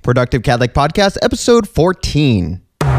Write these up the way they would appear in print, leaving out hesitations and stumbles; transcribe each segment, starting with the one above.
Productive Catholic Podcast, episode 14.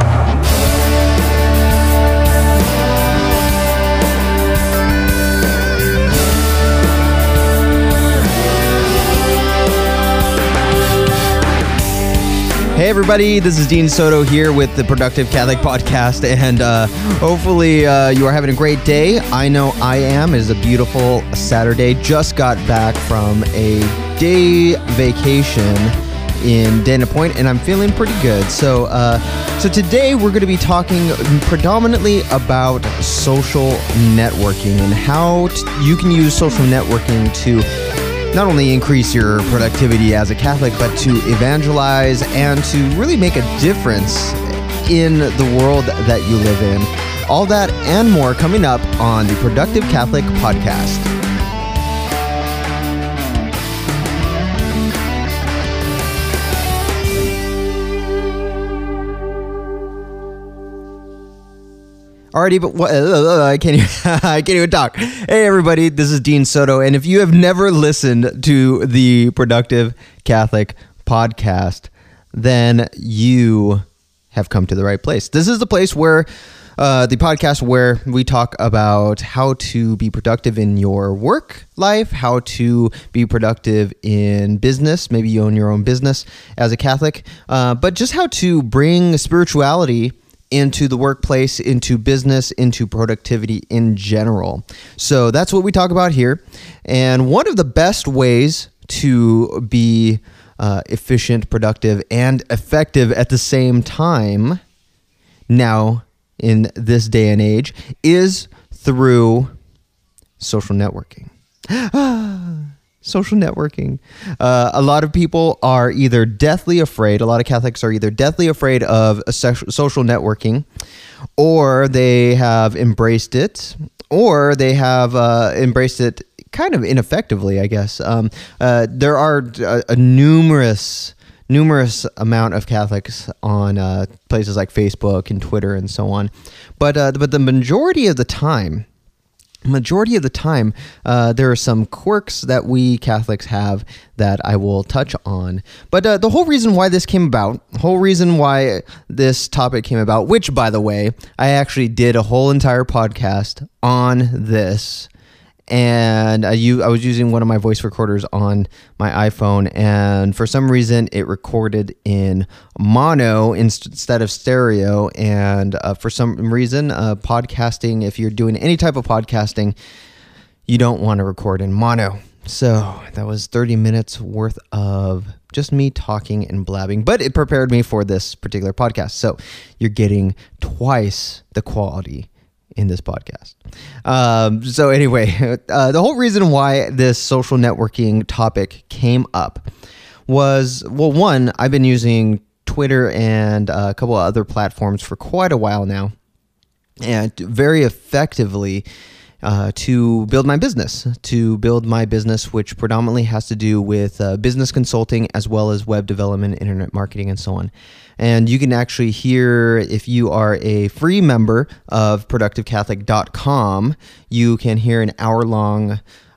Hey everybody, this is Dean Soto here with the Productive Catholic Podcast, and hopefully you are having a great day. I know I am. It is a beautiful Saturday. Just got back from a day vacation in Dana Point, and I'm feeling pretty good. So today we're going to be talking predominantly about social networking and how you can use social networking to not only increase your productivity as a Catholic, but to evangelize and to really make a difference in the world that you live in. All that and more coming up on the Productive Catholic Podcast. Alrighty, but I can't even talk. Hey everybody, this is Dean Soto, and if you have never listened to the Productive Catholic Podcast, then you have come to the right place. This is the place where the podcast where we talk about how to be productive in your work life, how to be productive in business. Maybe you own your own business as a Catholic, but just how to bring spirituality into the workplace, into business, into productivity in general. So that's what we talk about here. And one of the best ways to be efficient, productive, and effective at the same time now in this day and age is through social networking. Social networking. A lot of people are either deathly afraid, a lot of Catholics are either deathly afraid of social networking, or they have embraced it, or they have embraced it kind of ineffectively, I guess. There are a numerous amount of Catholics on places like Facebook and Twitter and so on. But the majority of the time, there are some quirks that we Catholics have that I will touch on. But the whole reason why this came about, which, by the way, I actually did a whole entire podcast on this, and I was using one of my voice recorders on my iPhone, and for some reason it recorded in mono instead of stereo, and for some reason podcasting, if you're doing any type of podcasting, you don't want to record in mono. So that was 30 minutes worth of just me talking and blabbing, but it prepared me for this particular podcast. So you're getting twice the quality in this podcast. So anyway, the whole reason why this social networking topic came up was, well, one, I've been using Twitter and a couple of other platforms for quite a while now, and very effectively to build my business, which predominantly has to do with business consulting as well as web development, internet marketing, and so on. And you can actually hear, if you are a free member of productivecatholic.com, you can hear an hour-long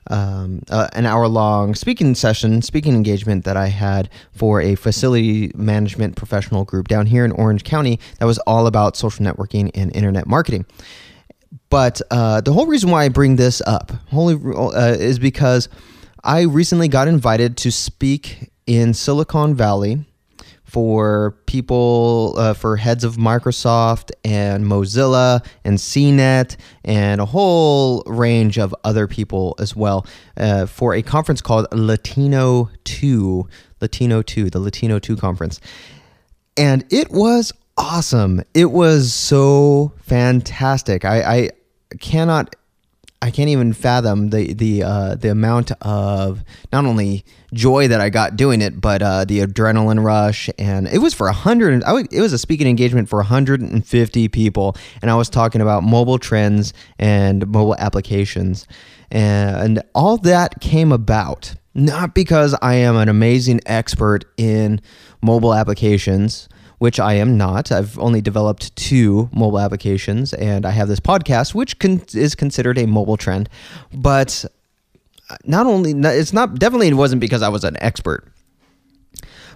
speaking engagement that I had for a facility management professional group down here in Orange County that was all about social networking and internet marketing. But the whole reason why I bring this up is because I recently got invited to speak in Silicon Valley for people, for heads of Microsoft and Mozilla and CNET and a whole range of other people as well, for a conference called Latino 2, the Latino 2 conference. And it was awesome. It was so fantastic. I can't even fathom the amount of not only joy that I got doing it, but the adrenaline rush. And it was for it was a speaking engagement for 150 people, and I was talking about mobile trends and mobile applications, and all that came about not because I am an amazing expert in mobile applications, which I am not. I've only developed 2 mobile applications, and I have this podcast, which is considered a mobile trend. But it wasn't because I was an expert.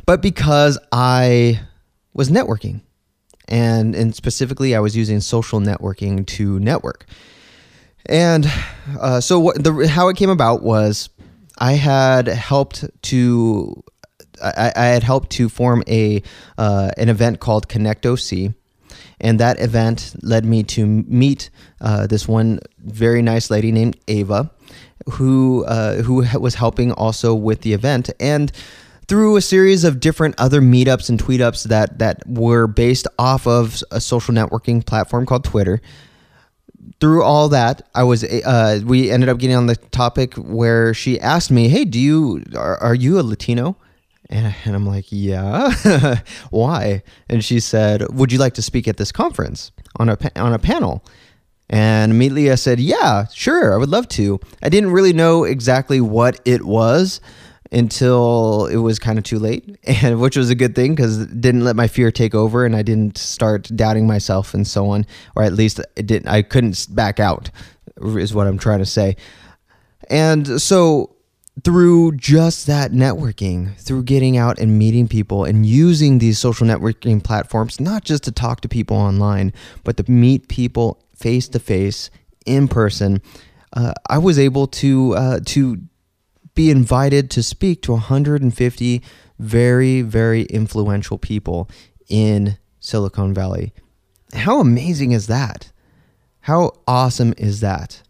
but because I was networking. And specifically, I was using social networking to network. And so how it came about was I had helped to form an event called Connect OC, and that event led me to meet this one very nice lady named Ava, who was helping also with the event. And through a series of different other meetups and tweetups that were based off of a social networking platform called Twitter. Through all that, we ended up getting on the topic where she asked me, "Hey, are you a Latino?" And I'm like, "Yeah." "Why?" And she said, "Would you like to speak at this conference on a panel?" And immediately I said, "Yeah, sure, I would love to." I didn't really know exactly what it was until it was kind of too late, and which was a good thing because it didn't let my fear take over, and I didn't start doubting myself and so on, or at least I couldn't back out, is what I'm trying to say. And so through just that networking, through getting out and meeting people and using these social networking platforms, not just to talk to people online, but to meet people face to face in person, I was able to be invited to speak to 150 very, very influential people in Silicon Valley. How amazing is that? How awesome is that?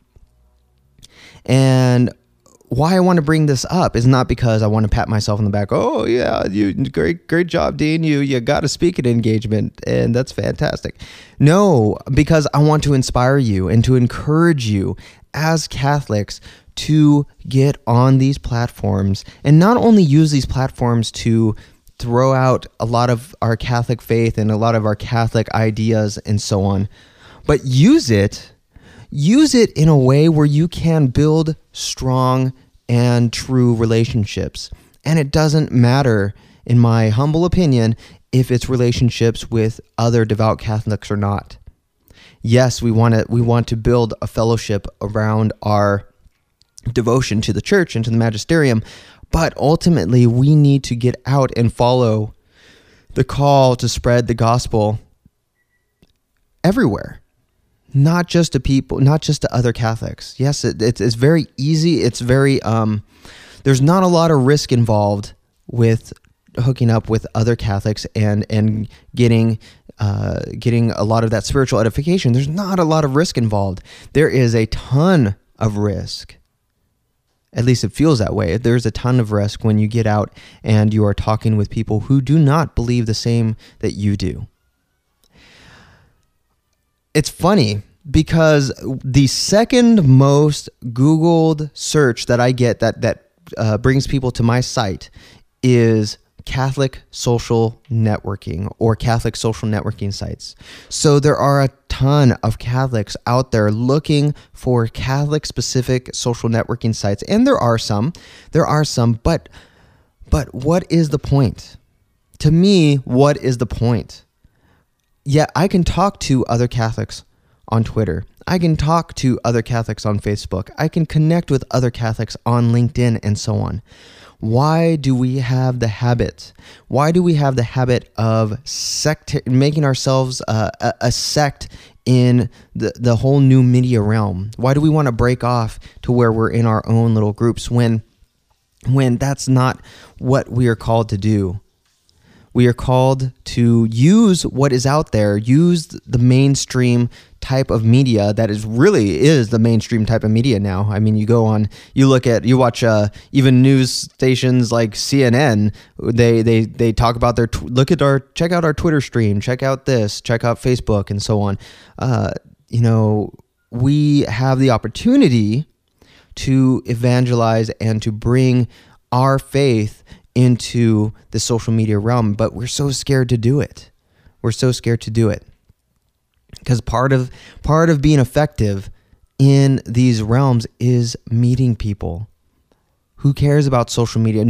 And why I want to bring this up is not because I want to pat myself on the back. "Oh yeah, you great job, Dean. You got to speak at engagement, and that's fantastic." No, because I want to inspire you and to encourage you as Catholics to get on these platforms and not only use these platforms to throw out a lot of our Catholic faith and a lot of our Catholic ideas and so on, but use it in a way where you can build strong and true relationships. And it doesn't matter, in my humble opinion, if it's relationships with other devout Catholics or not. Yes, we want to build a fellowship around our devotion to the church and to the magisterium, but ultimately we need to get out and follow the call to spread the gospel everywhere, not just to people, not just to other Catholics. Yes, it's very easy. It's very there's not a lot of risk involved with hooking up with other Catholics and getting a lot of that spiritual edification. There's not a lot of risk involved. There is a ton of risk. At least it feels that way. There's a ton of risk when you get out and you are talking with people who do not believe the same that you do. It's funny because the second most Googled search that I get that brings people to my site is Catholic social networking or Catholic social networking sites. So there are a ton of Catholics out there looking for Catholic specific social networking sites. And there are some, but what is the point? To me, what is the point? Yeah, I can talk to other Catholics on Twitter. I can talk to other Catholics on Facebook. I can connect with other Catholics on LinkedIn and so on. Why do we have the habit? Why do we have the habit of making ourselves a sect in the whole new media realm? Why do we want to break off to where we're in our own little groups when that's not what we are called to do? We are called to use what is out there, use the mainstream type of media that is the mainstream type of media now. I mean, you watch even news stations like CNN. They talk about check out our Twitter stream, check out this, check out Facebook, and so on. We have the opportunity to evangelize and to bring our faith into the social media realm, but we're so scared to do it. Because part of being effective in these realms is meeting people. Who cares about social media?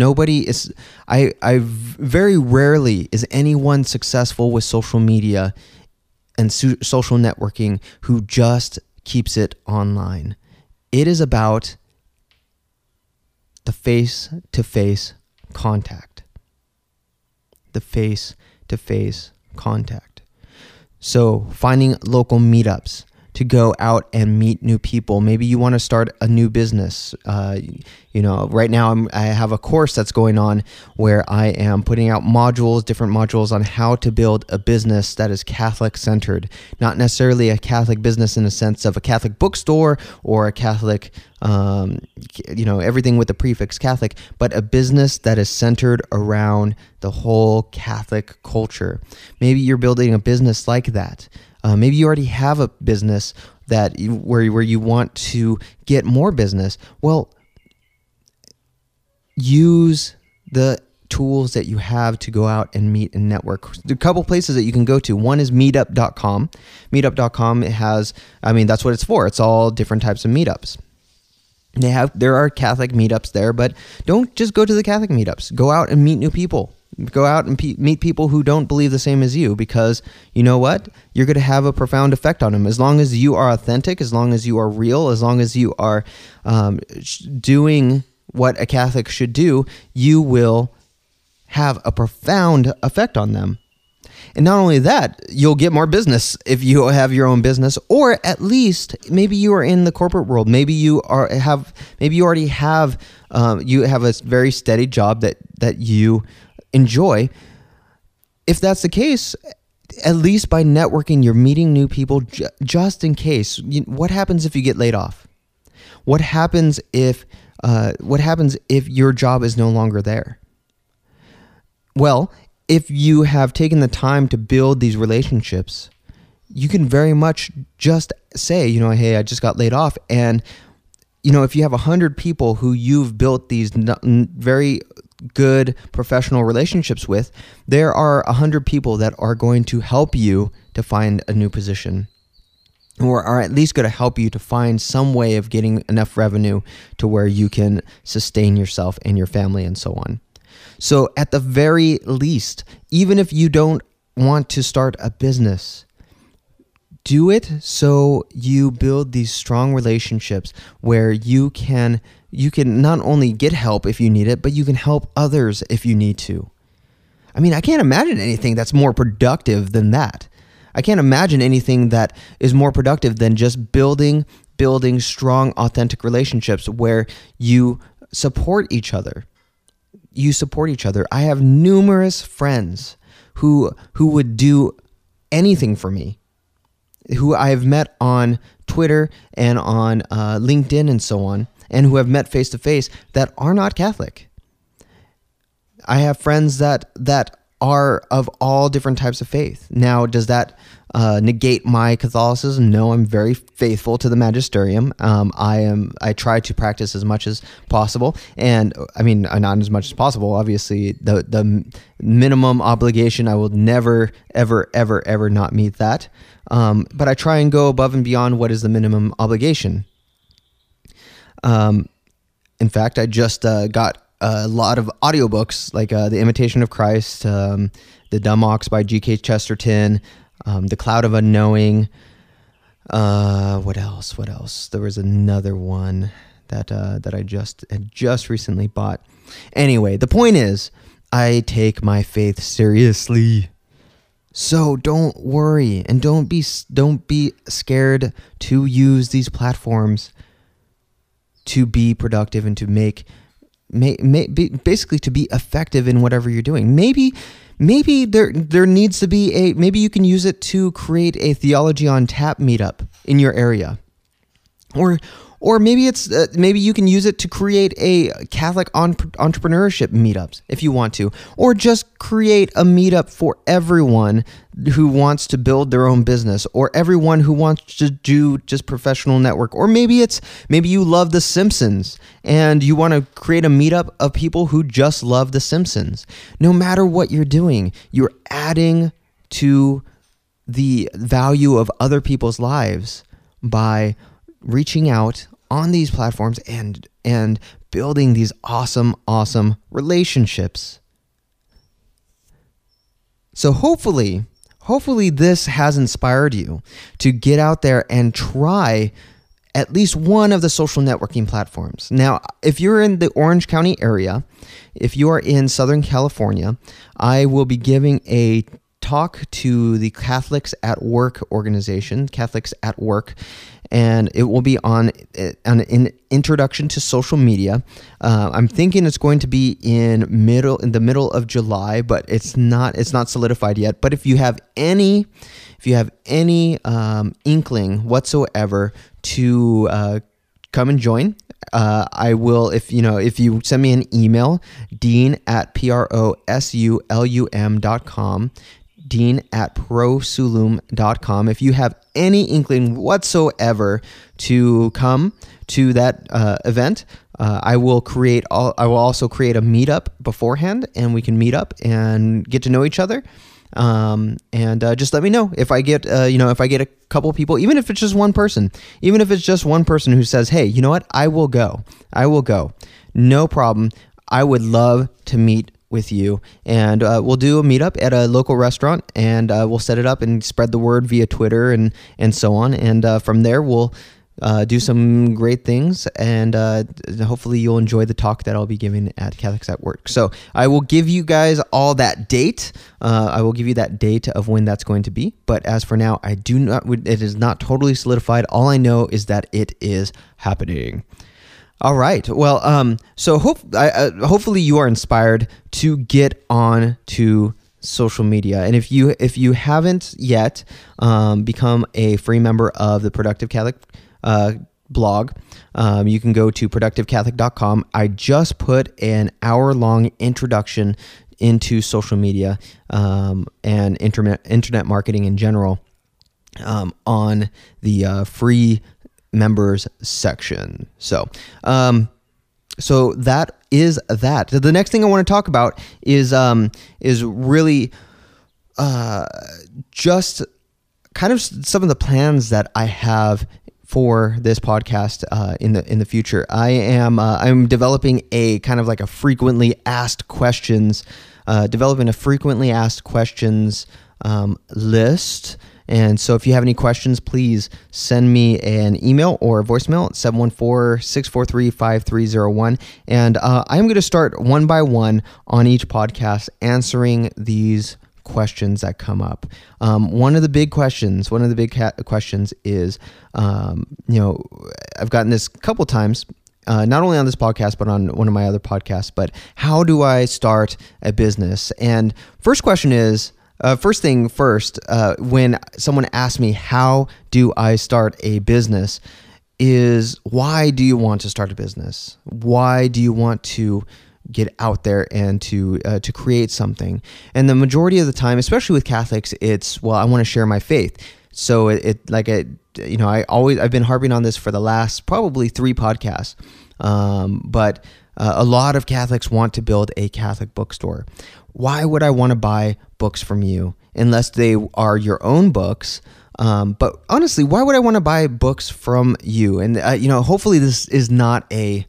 Very rarely is anyone successful with social media and social networking who just keeps it online. It is about the face-to-face contact. the face-to-face contact. So finding local meetups to go out and meet new people. Maybe you want to start a new business. Right now I have a course that's going on where I am putting out different modules on how to build a business that is Catholic centered, not necessarily a Catholic business in the sense of a Catholic bookstore or a Catholic, everything with the prefix Catholic, but a business that is centered around the whole Catholic culture. Maybe you're building a business like that. Maybe you already have a business where you want to get more business. Well, use the tools that you have to go out and meet and network. There are a couple places that you can go to. One is meetup.com. Meetup.com that's what it's for. It's all different types of meetups. There are Catholic meetups there, but don't just go to the Catholic meetups. Go out and meet new people. Go out and meet people who don't believe the same as you, because you know what? You're going to have a profound effect on them. As long as you are authentic, as long as you are real, as long as you are doing what a Catholic should do, you will have a profound effect on them. And not only that, you'll get more business if you have your own business, or at least maybe you are in the corporate world. Maybe you already have a very steady job that you enjoy. If that's the case, at least by networking, you're meeting new people just in case. What happens if you get laid off? What happens if your job is no longer there? Well, if you have taken the time to build these relationships, you can very much just say, hey, I just got laid off. And, if you have 100 people who you've built these very good professional relationships with, there are 100 people that are going to help you to find a new position, or are at least going to help you to find some way of getting enough revenue to where you can sustain yourself and your family and so on. So at the very least, even if you don't want to start a business, do it so you build these strong relationships where you can not only get help if you need it, but you can help others if you need to. I can't imagine anything that's more productive than that. I can't imagine anything that is more productive than just building strong, authentic relationships where you support each other. I have numerous friends who would do anything for me, who I have met on Twitter and on LinkedIn and so on, and who have met face to face that are not Catholic. I have friends that are of all different types of faith. Now, does that negate my Catholicism? No, I'm very faithful to the magisterium. I try to practice as much as possible, and not as much as possible. Obviously, the minimum obligation, I will never, ever, ever, ever not meet that. But I try and go above and beyond what is the minimum obligation. In fact, I just got a lot of audiobooks, like The Imitation of Christ, The Dumb Ox by G.K. Chesterton, The Cloud of Unknowing. What else? There was another one that I just recently bought. Anyway, the point is, I take my faith seriously. So don't worry, and don't be scared to use these platforms to be productive and to basically to be effective in whatever you're doing. Maybe there needs to be maybe you can use it to create a Theology on Tap meetup in your area, or maybe maybe you can use it to create a Catholic entrepreneurship meetups if you want to, or just create a meetup for everyone who wants to build their own business, or everyone who wants to do just professional network, or maybe you love The Simpsons and you want to create a meetup of people who just love The Simpsons. No matter what you're doing, you're adding to the value of other people's lives by reaching out on these platforms and building these awesome relationships. So hopefully this has inspired you to get out there and try at least one of the social networking platforms. Now, if you're in the Orange County area, if you are in Southern California, I will be giving a talk to the Catholics at Work organization, Catholics at Work, and it will be on an introduction to social media. I'm thinking it's going to be in the middle of July, but it's not solidified yet. But if you have any inkling whatsoever to come and join, I will, if you send me an email, dean@prosulum.com, dean@prosulum.com. If you have any inkling whatsoever to come to that event, I will also create a meetup beforehand, and we can meet up and get to know each other. Just let me know if I get a couple people, even if it's just one person who says, hey, you know what? I will go. No problem. I would love to meet with you, and we'll do a meetup at a local restaurant, and we'll set it up and spread the word via Twitter and so on. And from there, we'll do some great things, and hopefully you'll enjoy the talk that I'll be giving at Catholics at Work. So I will give you guys all that date. I will give you that date of when that's going to be. But as for now, it is not totally solidified. All I know is that it is happening. All right. Well, so hopefully you are inspired to get on to social media. And if you haven't yet become a free member of the Productive Catholic blog, you can go to productivecatholic.com. I just put an hour-long introduction into social media and internet marketing in general on the free members section. So that is that. The next thing I want to talk about is really just kind of some of the plans that I have for this podcast in the future. I'm developing a kind of like a frequently asked questions, list. And so if you have any questions, please send me an email or a voicemail at 714-643-5301. And I'm going to start one by one on each podcast answering these questions that come up. One of the big questions is, I've gotten this a couple times, not only on this podcast, but on one of my other podcasts, but how do I start a business? And first question is, first thing first, when someone asks me, how do I start a business, is why do you want to start a business? Why do you want to get out there and to create something? And the majority of the time, especially with Catholics, it's, well, I want to share my faith. So I've been harping on this for the last probably 3 podcasts. But a lot of Catholics want to build a Catholic bookstore. Why would I want to buy books from you unless they are your own books? But honestly, why would I want to buy books from you? And hopefully this is not a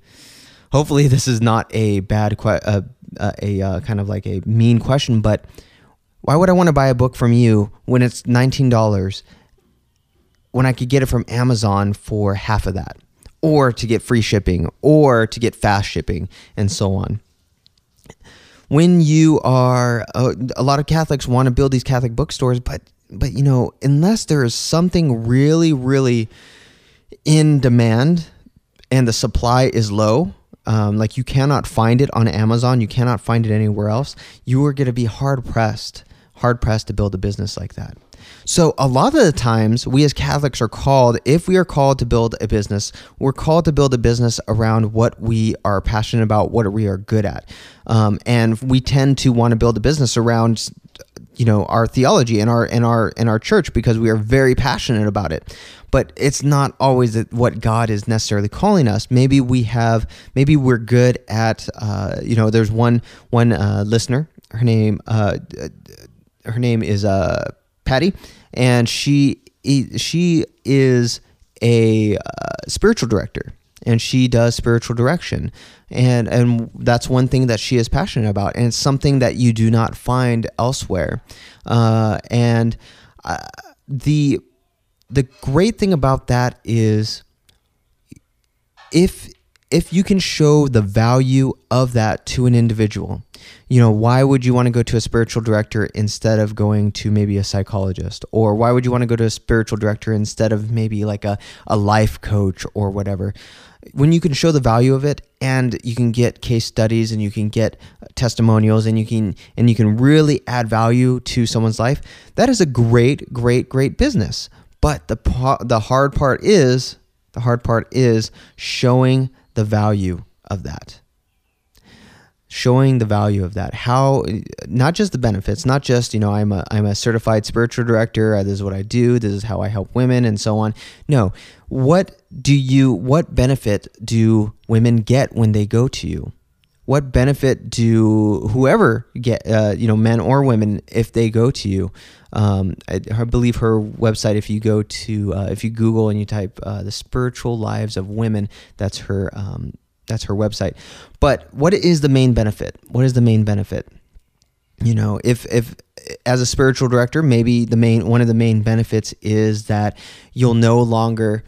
bad kind of like a mean question. But why would I want to buy a book from you when it's $19 when I could get it from Amazon for half of that, or to get free shipping, or to get fast shipping, and so on? When you are, a lot of Catholics want to build these Catholic bookstores, but unless there is something really, really in demand and the supply is low, like you cannot find it on Amazon, you cannot find it anywhere else, you are going to be hard pressed to build a business like that. So a lot of the times we as Catholics if we are called to build a business, we're called to build a business around what we are passionate about, what we are good at. And we tend to want to build a business around, our theology and our church, because we are very passionate about it. But it's not always what God is necessarily calling us. Maybe we're good at, there's one listener, her name is Patty, and she is a spiritual director, and she does spiritual direction, and that's one thing that she is passionate about, and it's something that you do not find elsewhere. The great thing about that is if you can show the value of that to an individual, why would you want to go to a spiritual director instead of going to maybe a psychologist? Or why would you want to go to a spiritual director instead of maybe like a life coach or whatever? When you can show the value of it, and you can get case studies, and you can get testimonials, and you can really add value to someone's life, that is a great business. But the hard part is showing the value of that. Showing the value of that. How, not just the benefits, not just, I'm a certified spiritual director, this is what I do, this is how I help women, and so on. No, what benefit do women get when they go to you? What benefit do whoever get, men or women, if they go to you? I believe her website, if you go to, if you Google and you type the spiritual lives of women, that's her website. But what is the main benefit? What is the main benefit? If as a spiritual director, maybe one of the main benefits is that you'll no longer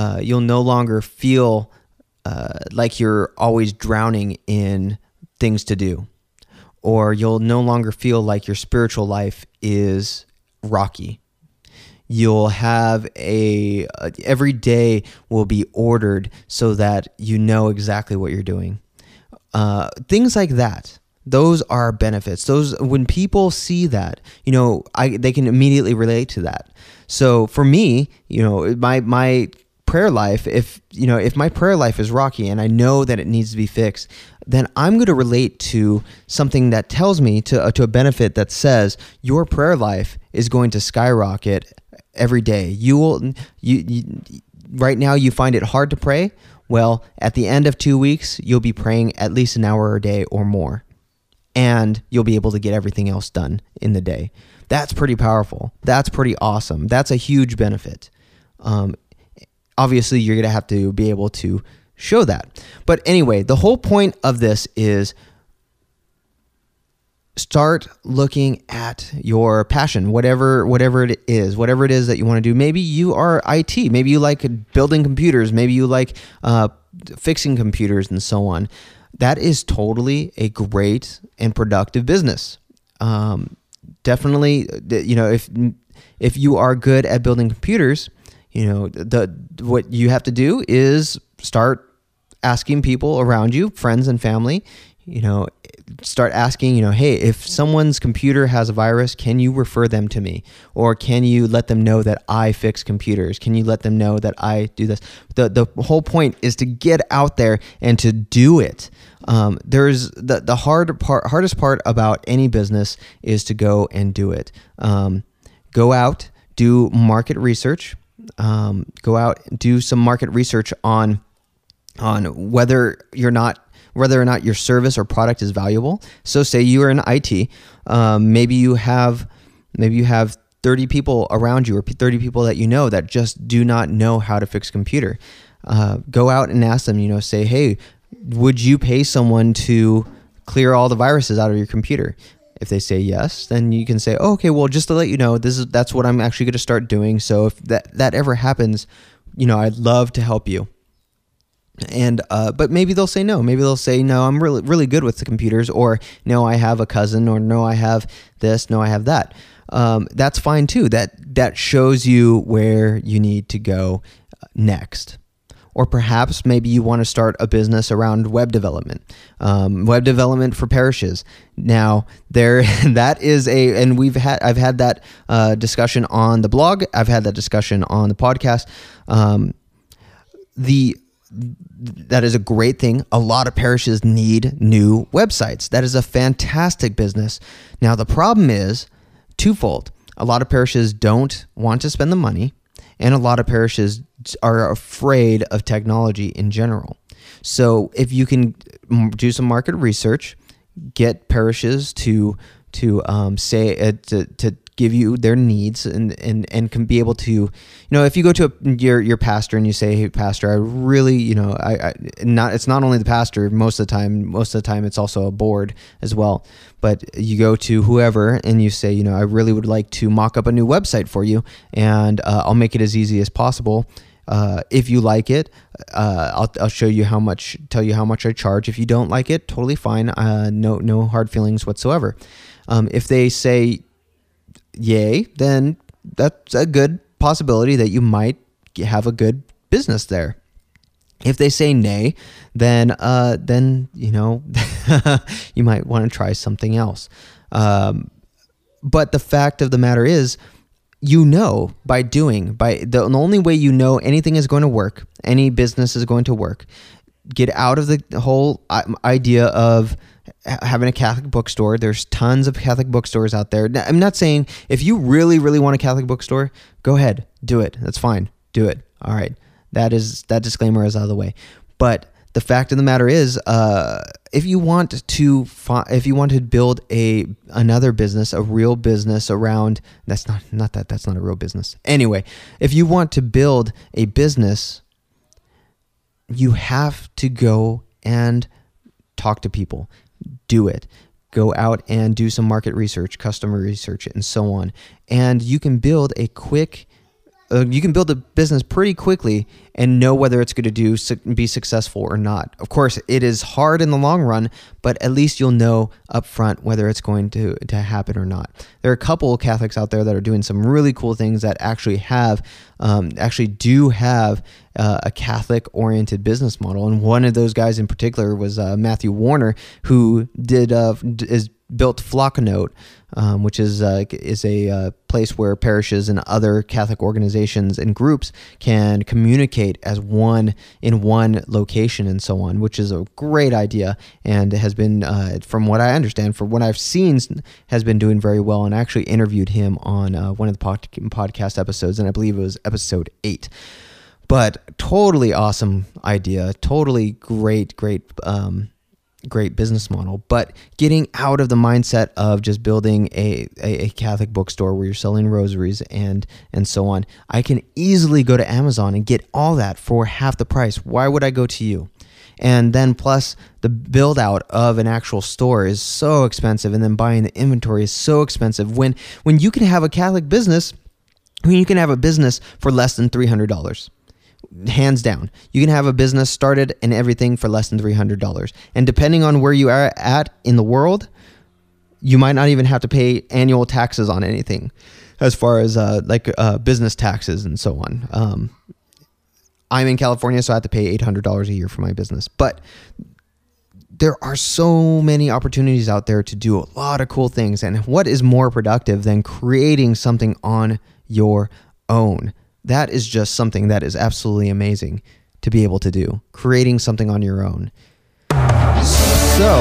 feel like you're always drowning in things to do, or you'll no longer feel like your spiritual life is rocky. You'll have every day will be ordered so that you know exactly what you're doing. Things like that. Those are benefits. When people see that, they can immediately relate to that. So for me, my prayer life, if my prayer life is rocky and I know that it needs to be fixed, then I'm going to relate to something that tells me to a benefit that says your prayer life is going to skyrocket every day. Right now you find it hard to pray. Well, at the end of 2 weeks, you'll be praying at least an hour a day or more, and you'll be able to get everything else done in the day. That's pretty powerful. That's pretty awesome. That's a huge benefit. Obviously, you're going to have to be able to show that. But anyway, the whole point of this is start looking at your passion, whatever it is that you want to do. Maybe you are IT. Maybe you like building computers. Maybe you like fixing computers and so on. That is totally a great and productive business. Definitely, if you are good at building computers, what you have to do is start asking people around you, friends and family, start asking, hey, if someone's computer has a virus, can you refer them to me? Or can you let them know that I fix computers? Can you let them know that I do this? The whole point is to get out there and to do it. There's the hardest part about any business is to go and do it. Go out, do market research. Go out, do some market research on whether or not your service or product is valuable. So say you are in IT, maybe you have 30 people around you, or 30 people that that just do not know how to fix a computer. Go out and ask them, say, hey, would you pay someone to clear all the viruses out of your computer? If they say yes, then you can say, oh, okay, well, just to let you know, that's what I'm actually going to start doing. So if that ever happens, I'd love to help you. And but maybe they'll say no. Maybe they'll say, no, I'm really, really good with the computers, or no, I have a cousin, or no, I have this, no, I have that. That's fine too. That shows you where you need to go next. Or perhaps maybe you want to start a business around web development for parishes. Now that is and I've had that discussion on the blog. I've had that discussion on the podcast. That is a great thing. A lot of parishes need new websites. That is a fantastic business. Now the problem is twofold. A lot of parishes don't want to spend the money, and a lot of parishes are afraid of technology in general. So if you can do some market research, get parishes to give you their needs and can be able to, if you go to your pastor and you say, hey, pastor, I really, it's not only the pastor most of the time it's also a board as well. But you go to whoever and you say, I really would like to mock up a new website for you, and I'll make it as easy as possible. If you like it, I'll show you tell you how much I charge. If you don't like it, totally fine. No hard feelings whatsoever. If they say yay, then that's a good possibility that you might have a good business there. If they say nay, then you might want to try something else. But the fact of the matter is, the only way you know anything is going to work, any business is going to work. Get out of the whole idea of having a Catholic bookstore. There's tons of Catholic bookstores out there. I'm not saying if you really, really want a Catholic bookstore, go ahead, do it. That's fine. Do it. All right. That disclaimer is out of the way. But the fact of the matter is, if you want to build another business, a real business around, that's not a real business. Anyway, if you want to build a business, you have to go and talk to people. Do it. Go out and do some market research, customer research, and so on. And you can build a business pretty quickly and know whether it's going to be successful or not. Of course, it is hard in the long run, but at least you'll know up front whether it's going to happen or not. There are a couple of Catholics out there that are doing some really cool things that actually do have a Catholic-oriented business model. And one of those guys in particular was Matthew Warner, who built Flocknote, which is a place where parishes and other Catholic organizations and groups can communicate as one in one location and so on, which is a great idea and has been, from what I understand, from what I've seen, has been doing very well. And I actually interviewed him on one of the podcast episodes, and I believe it was episode 8. But totally awesome idea, totally great business model, but getting out of the mindset of just building a Catholic bookstore where you're selling rosaries and so on. I can easily go to Amazon and get all that for half the price. Why would I go to you? And then plus the build out of an actual store is so expensive, and then buying the inventory is so expensive when you can have a Catholic business, when you can have a business for less than $300. Hands down. You can have a business started and everything for less than $300. And depending on where you are at in the world, you might not even have to pay annual taxes on anything as far as business taxes and so on. I'm in California, so I have to pay $800 a year for my business. But there are so many opportunities out there to do a lot of cool things. And what is more productive than creating something on your own? That is just something that is absolutely amazing to be able to do. Creating something on your own. So,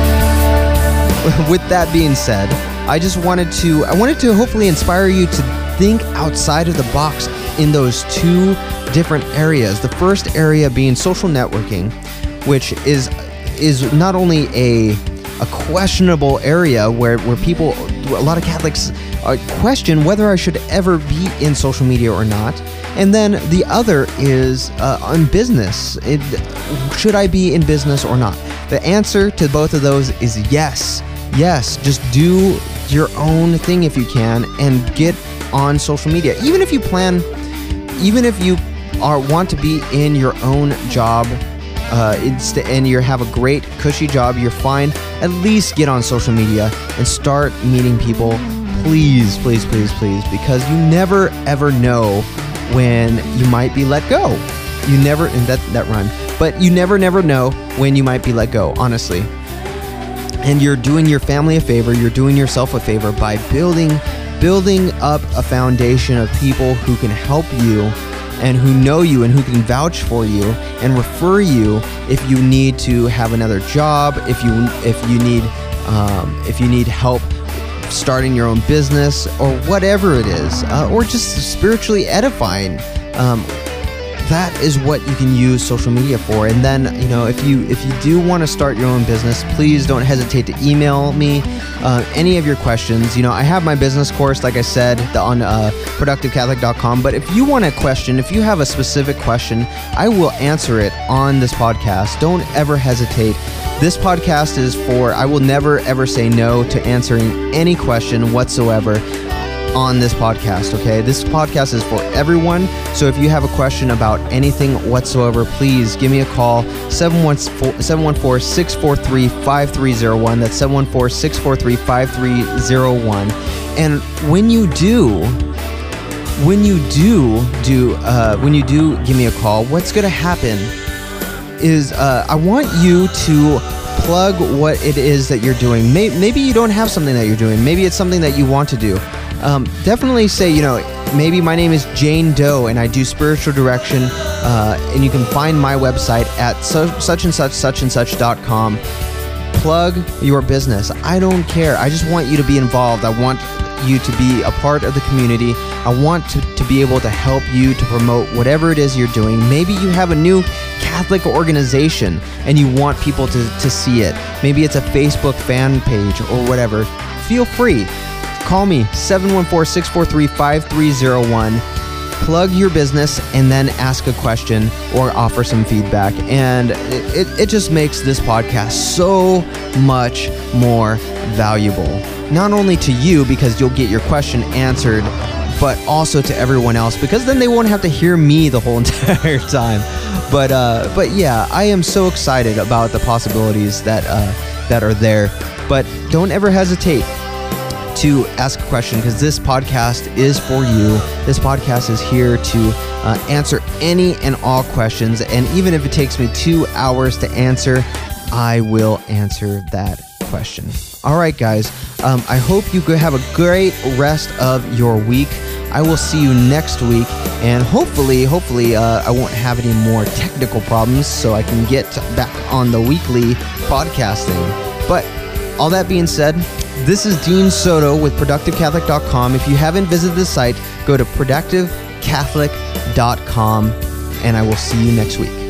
with that being said, I wanted to hopefully inspire you to think outside of the box in those two different areas. The first area being social networking, which is not only a questionable area where people, a lot of Catholics question whether I should ever be in social media or not. And then the other is on business. Should I be in business or not? The answer to both of those is yes. Yes, just do your own thing if you can and get on social media. Even if you want to be in your own job, and you have a great cushy job, you're fine, at least get on social media and start meeting people. Please, please, please, please, because you never ever know when you might be let go. You never, and that rhymed, but you never know when you might be let go, honestly. And you're doing your family a favor, you're doing yourself a favor by building up a foundation of people who can help you and who know you and who can vouch for you and refer you if you need to have another job, if you need help starting your own business or whatever it is, or just spiritually edifying. That is what you can use social media for. And then, if you do want to start your own business, please don't hesitate to email me any of your questions. I have my business course, like I said, on productivecatholic.com. But if you want a question, if you have a specific question, I will answer it on this podcast. Don't ever hesitate. This podcast is I will never ever say no to answering any question whatsoever. on this podcast, okay? This podcast is for everyone. So if you have a question about anything whatsoever, please give me a call, 714-643-5301. That's 714-643-5301. And when you do give me a call, what's going to happen is I want you to plug what it is that you're doing. Maybe you don't have something that you're doing. Maybe it's something that you want to do. Definitely say, maybe my name is Jane Doe and I do spiritual direction, and you can find my website at suchandsuch.com. Plug your business. I don't care. I just want you to be involved. I want you to be a part of the community. I want to be able to help you to promote whatever it is you're doing. Maybe you have a new Catholic organization and you want people to see it. Maybe it's a Facebook fan page or whatever. Feel free. Call me, 714-643-5301. Plug your business and then ask a question or offer some feedback. And it just makes this podcast so much more valuable. Not only to you, because you'll get your question answered, but also to everyone else, because then they won't have to hear me the whole entire time. But yeah, I am so excited about the possibilities that are there. But don't ever hesitate to ask a question, because this podcast is for you. This podcast is here to answer any and all questions. And even if it takes me 2 hours to answer, I will answer that question. All right, guys. I hope you have a great rest of your week. I will see you next week, and hopefully, I won't have any more technical problems, so I can get back on the weekly podcasting. But all that being said, this is Dean Soto with ProductiveCatholic.com. If you haven't visited the site, go to ProductiveCatholic.com, and I will see you next week.